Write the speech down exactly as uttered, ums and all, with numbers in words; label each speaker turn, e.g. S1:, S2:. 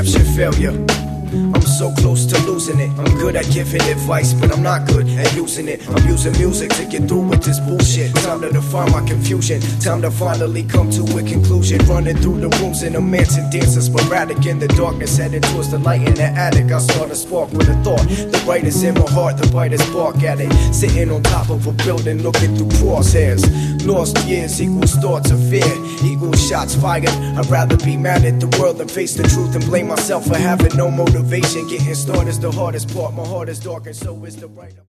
S1: perception failure. I'm so close to losing it. I'm good at giving advice, but I'm not good at using it. I'm using music to get through with this bullshit. Time to define my confusion. Time to finally come to a conclusion. Running through the rooms in a mansion, dancing sporadic in the darkness, heading towards the light in the attic. I start a spark with a thought. The brightest in my heart, the brightest spark at it. Sitting on top of a building, looking through crosshairs. Lost years equals thoughts of fear, equals shots fired. I'd rather be mad at the world than face the truth and blame myself for having no motivation. Getting started is the hardest part. My heart is dark and so is the right.